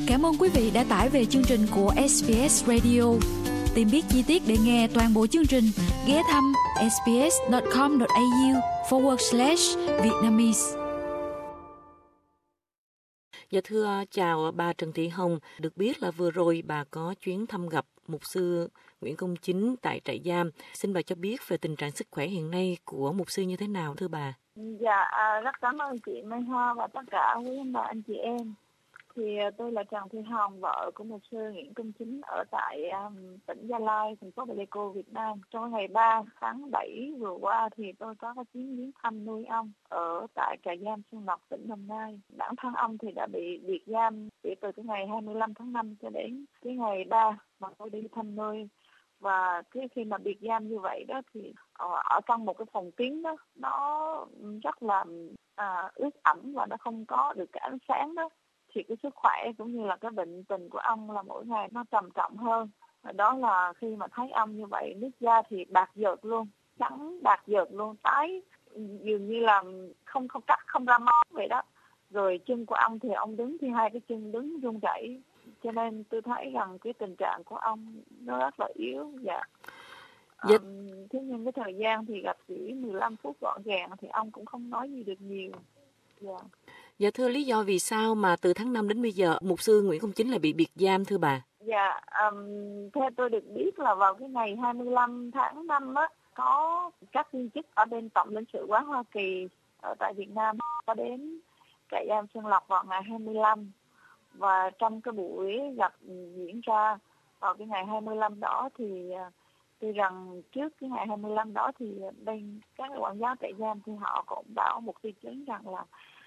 Cảm ơn quý vị đã tải về chương trình của SBS Radio. Tìm biết chi tiết để nghe toàn bộ chương trình, ghé thăm sbs.com.au/Vietnamese. Dạ thưa chào bà Trần Thị Hồng, được biết là vừa rồi bà có chuyến thăm gặp mục sư Nguyễn Công Chính tại trại giam. Xin bà cho biết về tình trạng sức khỏe hiện nay của mục sư như thế nào thưa bà? Dạ, rất cảm ơn chị Mai Hoa và tất cả quý anh chị em. Thì tôi là Trần Thị Hồng, vợ của mục sư Nguyễn Công Chính ở tại tỉnh Gia Lai, thành phố Pleiku, Việt Nam. Trong ngày 3 tháng 7 vừa qua thì tôi có chuyến viếng thăm nuôi ông ở tại trại giam Xuân Lộc, tỉnh Đồng Nai. Bản thân ông thì đã bị biệt giam từ cái ngày 25 tháng 5 cho đến cái ngày 3 mà tôi đi thăm nuôi. Và khi mà biệt giam như vậy đó thì ở trong một cái phòng kín đó, nó rất là ướt ẩm và nó không có được cái ánh sáng đó. Thì cái sức khỏe cũng như là cái bệnh tình của ông là mỗi ngày nó trầm trọng hơn. Đó là khi mà thấy ông như vậy, nước da thì bạc nhợt luôn, trắng bạc nhợt luôn, tái dường như là không cắt không ra máu vậy đó. Rồi chân của ông thì ông đứng thì hai cái chân đứng run rẩy, cho nên tôi thấy rằng cái tình trạng của ông nó rất là yếu. Thế nhưng cái thời gian thì gặp chỉ 15 phút gọn gàng thì ông cũng không nói gì được nhiều. Dạ thưa, lý do vì sao mà từ tháng 5 đến bây giờ mục sư Nguyễn Công Chính lại bị biệt giam thưa bà? Dạ, theo tôi được biết là vào cái ngày 25 tháng 5 á, có các viên chức ở bên Tổng lãnh sự quán Hoa Kỳ ở tại Việt Nam có đến trại giam Xuân Lộc vào ngày 25. Và trong cái buổi gặp diễn ra vào cái ngày 25 đó thì tuy rằng trước cái ngày 25 đó thì bên các quản giáo trại giam thì họ cũng bảo mục sư Chính rằng là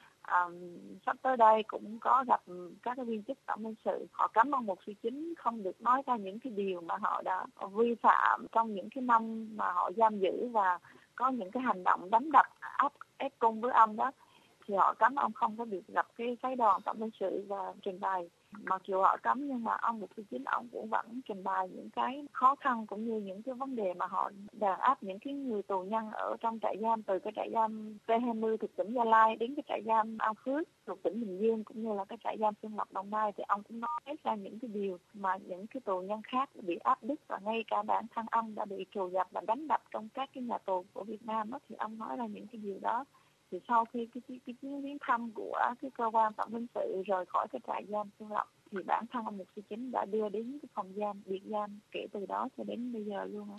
sắp tới đây cũng có gặp các cái viên chức tổng lãnh sự. Họ cấm ông mục sư Chính không được nói ra những cái điều mà họ đã vi phạm trong những cái năm mà họ giam giữ và có những cái hành động đánh đập ép cung với ông đó. Thì họ cấm ông không có được gặp cái phái đoàn tổng lãnh sự và trình bày. Mặc dù họ cấm nhưng mà ông mục sư Chính ông cũng vẫn trình bày những cái khó khăn cũng như những cái vấn đề mà họ đàn áp những cái người tù nhân ở trong trại giam, từ cái trại giam P20 thuộc tỉnh Gia Lai đến cái trại giam An Phước thuộc tỉnh Bình Dương cũng như là cái trại giam Xuân Lộc Đồng Nai. Thì ông cũng nói ra những cái điều mà những cái tù nhân khác bị áp bức và ngay cả bản thân ông đã bị trù dập và đánh đập trong các cái nhà tù của Việt Nam đó. Thì ông nói ra những cái điều đó. Thì sau khi cái chuyến viếng thăm của cái cơ quan tổng lãnh sự rời khỏi cái trại giam Xuân Lộc thì bản thân ông mục sư Chính đã đưa đến cái phòng giam biệt giam kể từ đó cho đến bây giờ luôn.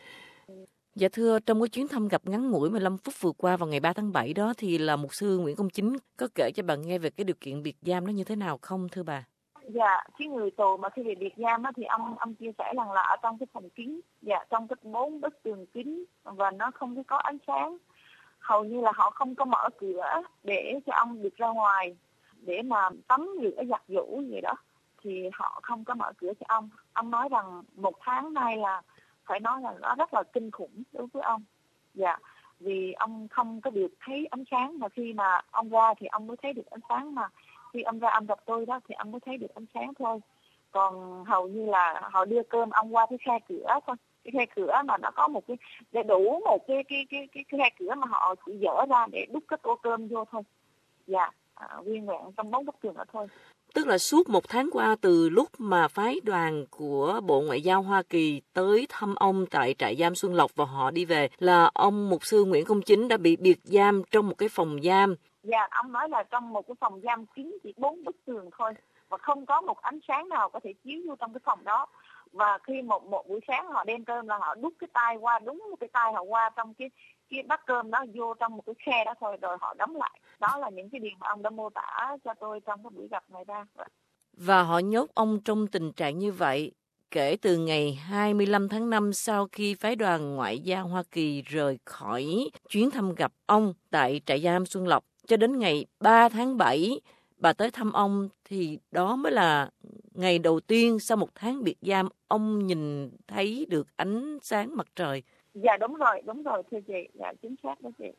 Dạ thưa, trong cái chuyến thăm gặp ngắn ngủi 15 phút vừa qua vào ngày 3 tháng 7 đó thì là mục sư Nguyễn Công Chính có kể cho bà nghe về cái điều kiện biệt giam nó như thế nào không thưa bà? Dạ, cái người tù mà khi bị biệt giam á, thì ông chia sẻ rằng là ở trong cái phòng kín, trong cái 4 bức tường kín và nó không có ánh sáng. Hầu như là họ không có mở cửa để cho ông được ra ngoài để mà tắm rửa giặt giũ gì đó, thì họ không có mở cửa cho ông. Ông nói rằng 1 tháng nay là phải nói là nó rất là kinh khủng đối với ông. Vì ông không có được thấy ánh sáng, mà khi mà ông ra thì ông mới thấy được ánh sáng, mà khi ông ra ông gặp tôi đó thì ông mới thấy được ánh sáng thôi. Còn hầu như là họ đưa cơm ông qua cái khe cửa thôi. Cái khe cửa mà nó có một cái để đủ một cái khe cửa mà họ chỉ dỡ ra để đút cái tô cơm vô thôi. Nguyên vẹn trong 4 bức tường đó thôi. Tức là suốt 1 tháng qua, từ lúc mà phái đoàn của Bộ Ngoại giao Hoa Kỳ tới thăm ông tại trại giam Xuân Lộc và họ đi về, là ông mục sư Nguyễn Công Chính đã bị biệt giam trong một cái phòng giam. Ông nói là trong một cái phòng giam kín chỉ 4 bức tường thôi và không có một ánh sáng nào có thể chiếu vô trong cái phòng đó. Và khi một buổi sáng họ đem cơm là họ đút cái tay qua, đúng một cái tay họ qua trong cái bát cơm đó vô trong một cái khe đó thôi rồi họ đóng lại. Đó là những cái điều mà ông đã mô tả cho tôi trong cái buổi gặp ngày ra. Và họ nhốt ông trong tình trạng như vậy kể từ ngày 25 tháng 5 sau khi phái đoàn Ngoại giao Hoa Kỳ rời khỏi chuyến thăm gặp ông tại trại giam Xuân Lộc cho đến ngày 3 tháng 7 bà tới thăm ông, thì đó mới là ngày đầu tiên sau 1 tháng biệt giam ông nhìn thấy được ánh sáng mặt trời. Dạ đúng rồi thưa chị, chính xác đó chị.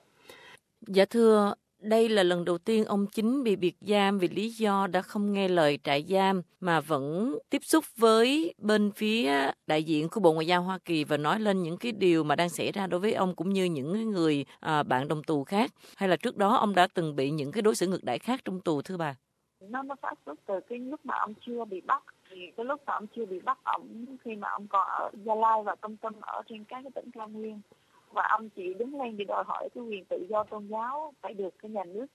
Dạ thưa, đây là lần đầu tiên ông Chính bị biệt giam vì lý do đã không nghe lời trại giam mà vẫn tiếp xúc với bên phía đại diện của Bộ Ngoại giao Hoa Kỳ và nói lên những cái điều mà đang xảy ra đối với ông cũng như những người bạn đồng tù khác. Hay là trước đó ông đã từng bị những cái đối xử ngược đãi khác trong tù thưa bà? Nó phát xuất từ cái lúc mà ông chưa bị bắt. Thì cái lúc mà ông chưa bị bắt, khi mà ông còn ở Gia Lai và Kon Tum ở trên các cái tỉnh cao nguyên, và ông chỉ đứng lên để đòi hỏi cái quyền tự do tôn giáo phải được cái nhà nước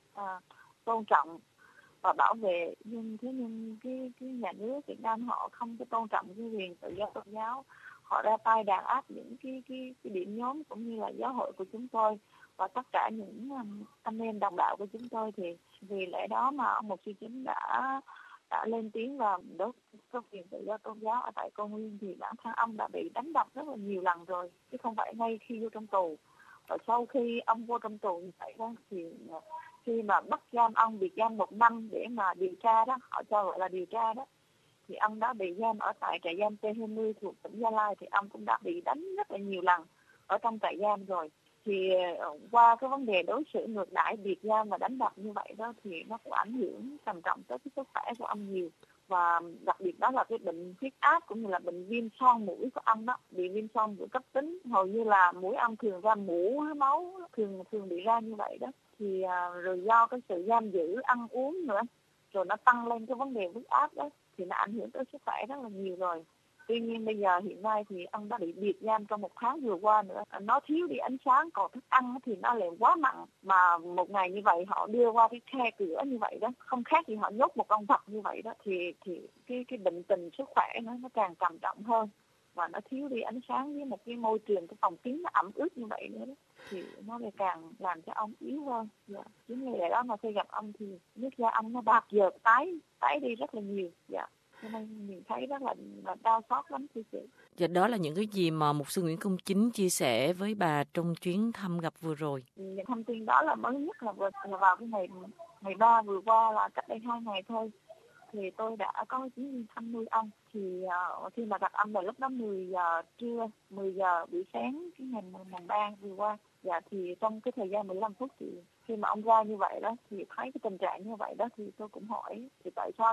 tôn trọng và bảo vệ. Nhưng cái nhà nước Việt Nam họ không có tôn trọng cái quyền tự do tôn giáo, họ ra tay đàn áp những cái điểm nhóm cũng như là giáo hội của chúng tôi và tất cả những anh em đồng đạo của chúng tôi. Thì vì lẽ đó mà ông Mục Sư Chính đã lên tiếng và đốt cái quyền tự do tôn giáo ở tại Cao Nguyên. Thì bản thân ông đã bị đánh đập rất là nhiều lần rồi, chứ không phải ngay khi vô trong tù. Và sau khi ông vô trong tù như vậy đó, thì khi mà bắt giam ông, bị giam 1 năm để mà điều tra đó, họ cho gọi là điều tra đó, thì ông đã bị giam ở tại trại giam T20 thuộc tỉnh Gia Lai. Thì ông cũng đã bị đánh rất là nhiều lần ở trong trại giam rồi. Thì qua cái vấn đề đối xử ngược đãi, biệt giam và đánh đập như vậy đó, thì nó cũng ảnh hưởng trầm trọng tới cái sức khỏe của ông nhiều. Và đặc biệt đó là cái bệnh huyết áp cũng như là bệnh viêm xoang mũi của ông đó, bị viêm xoang mũi cấp tính. Hầu như là mũi ông thường ra mủ máu, thường bị ra như vậy đó. Thì rồi do cái sự giam giữ, ăn uống nữa, rồi nó tăng lên cái vấn đề huyết áp đó, thì nó ảnh hưởng tới sức khỏe rất là nhiều rồi. Tuy nhiên bây giờ hiện nay thì ông đã bị biệt giam trong 1 tháng vừa qua nữa. Nó thiếu đi ánh sáng, còn thức ăn thì nó lại quá mặn. Mà một ngày như vậy họ đưa qua cái khe cửa như vậy đó, không khác gì họ nhốt một con vật như vậy đó. Thì cái bệnh tình sức khỏe nó càng trầm trọng hơn. Và nó thiếu đi ánh sáng với một cái môi trường, cái phòng kín nó ẩm ướt như vậy nữa đó. Thì nó lại càng làm cho ông yếu hơn. Dạ. Chính vì vậy đó mà khi gặp ông thì nước da ông nó bạc dợt, tái đi rất là nhiều. Dạ. Cho nên mình thấy rất là đau xót lắm thưa chị. Và đó là những cái gì mà Mục sư Nguyễn Công Chính chia sẻ với bà trong chuyến thăm gặp vừa rồi. Những thông tin đó là mới nhất là vào cái ngày 3 vừa qua, là cách đây 2 ngày thôi. Thì tôi đã có chuyến đi thăm nuôi ông. Thì khi mà gặp ông là lúc đó 10 giờ trưa, 10 giờ buổi sáng cái ngày mùng 3 vừa qua. Dạ, thì trong cái thời gian 15 phút thì khi mà ông ra như vậy đó, thì thấy cái tình trạng như vậy đó, thì tôi cũng hỏi thì tại sao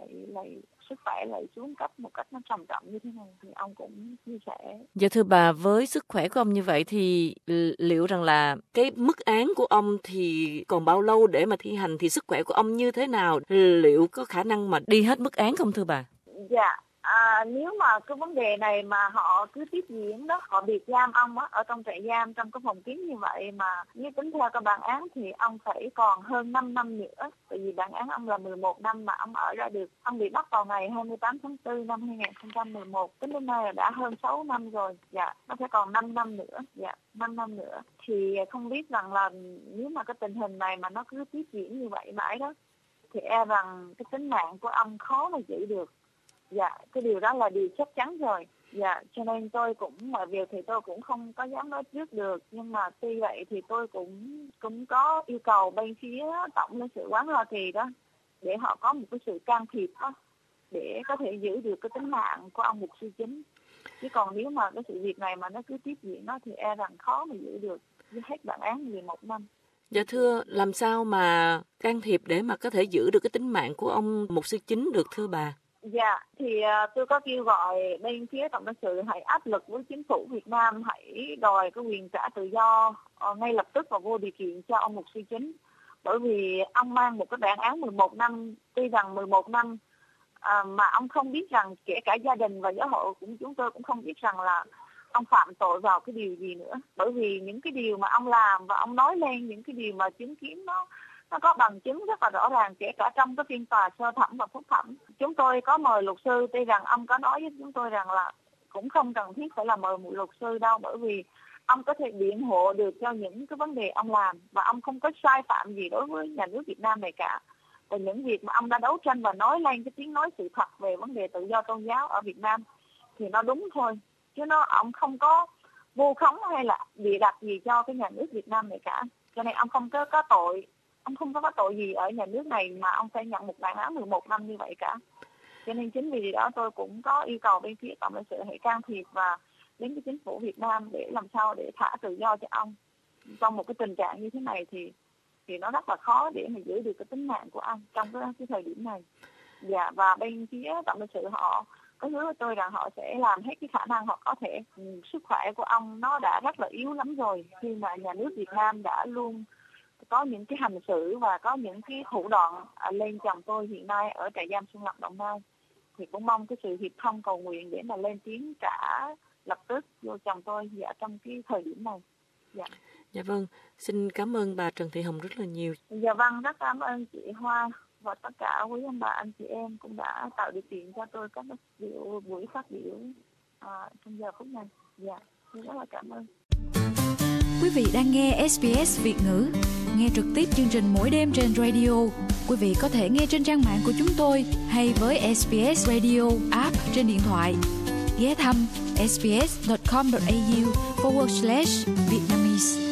lại sức khỏe lại xuống cấp một cách nó trầm trọng như thế này. Thì ông cũng chia sẻ. Dạ thưa bà, với sức khỏe của ông như vậy thì liệu rằng là cái mức án của ông thì còn bao lâu để mà thi hành, thì sức khỏe của ông như thế nào? Liệu có khả năng mà đi hết mức án không thưa bà? Dạ, nếu mà cái vấn đề này mà họ cứ tiếp diễn đó, họ biệt giam ông á, ở trong trại giam, trong cái phòng kín như vậy, mà nếu tính theo cái bản án thì ông phải còn hơn 5 năm nữa. Tại vì bản án ông là 11 năm mà ông ở ra được. Ông bị bắt vào ngày 28 tháng 4 năm 2011, tính đến nay là đã hơn 6 năm rồi. Dạ, nó sẽ còn 5 năm nữa. Dạ, 5 năm nữa. Thì không biết rằng là nếu mà cái tình hình này mà nó cứ tiếp diễn như vậy mãi đó, thì e rằng cái tính mạng của ông khó mà giữ được. Dạ, cái điều đó là điều chắc chắn rồi. Dạ, cho nên tôi cũng, mọi việc thì tôi cũng không có dám nói trước được. Nhưng mà tuy vậy thì tôi cũng có yêu cầu bên phía Tổng lãnh sự quán Hoa Kỳ đó, để họ có một cái sự can thiệp đó, để có thể giữ được cái tính mạng của ông Mục sư Chính. Chứ còn nếu mà cái sự việc này mà nó cứ tiếp diễn đó, thì e rằng khó mà giữ được, với hết bản án 11 năm. Dạ thưa, làm sao mà can thiệp để mà có thể giữ được cái tính mạng của ông Mục sư Chính được thưa bà? Dạ, thì tôi có kêu gọi bên phía Tổng lãnh sự hãy áp lực với chính phủ Việt Nam, hãy đòi cái quyền trả tự do ngay lập tức và vô điều kiện cho ông Mục sư Chính. Bởi vì ông mang một cái bản án 11 năm, tuy rằng 11 năm mà ông không biết rằng, kể cả gia đình và giáo hội chúng tôi cũng không biết rằng là ông phạm tội vào cái điều gì nữa. Bởi vì những cái điều mà ông làm và ông nói lên, những cái điều mà chứng kiến nó có bằng chứng rất là rõ ràng, kể cả trong cái phiên tòa sơ thẩm và phúc thẩm. Chúng tôi có mời luật sư, tuy rằng ông có nói với chúng tôi rằng là cũng không cần thiết phải là mời một luật sư đâu, bởi vì ông có thể biện hộ được cho những cái vấn đề ông làm, và ông không có sai phạm gì đối với nhà nước Việt Nam này cả. Và những việc mà ông đã đấu tranh và nói lên cái tiếng nói sự thật về vấn đề tự do tôn giáo ở Việt Nam thì nó đúng thôi, chứ ông không có vu khống hay là bịa đặt gì cho cái nhà nước Việt Nam này cả. Cho nên ông không có tội. Ông không có tội gì ở nhà nước này mà ông phải nhận một bản án 11 năm như vậy cả. Cho nên chính vì đó tôi cũng có yêu cầu bên phía Tổng lãnh sự hãy can thiệp và đến cái chính phủ Việt Nam để làm sao để thả tự do cho ông. Trong một cái tình trạng như thế này thì nó rất là khó để mà giữ được cái tính mạng của ông trong cái thời điểm này. Dạ, và bên phía Tổng lãnh sự họ có hứa với tôi rằng họ sẽ làm hết cái khả năng họ có thể. Sức khỏe của ông nó đã rất là yếu lắm rồi, khi mà nhà nước Việt Nam đã luôn có những cái hành xử và có những cái thủ đoạn lên chồng tôi hiện nay ở trại giam Xuân Lộc, Đồng Nai. Thì cũng mong cái sự hiệp thông cầu nguyện để mà lên tiếng trả lập tức vô chồng tôi trong cái thời điểm này. Dạ vâng, xin cảm ơn bà Trần Thị Hồng rất là nhiều. Dạ vâng, rất cảm ơn chị Hoa và tất cả quý ông bà anh chị em cũng đã tạo điều kiện cho tôi có buổi phát biểu trong giờ phút này. Dạ, tôi rất là cảm ơn. Quý vị đang nghe SBS Việt ngữ, nghe trực tiếp chương trình mỗi đêm trên radio. Quý vị có thể nghe trên trang mạng của chúng tôi hay với SBS Radio app trên điện thoại. Ghé thăm sbs.com.au/Vietnamese.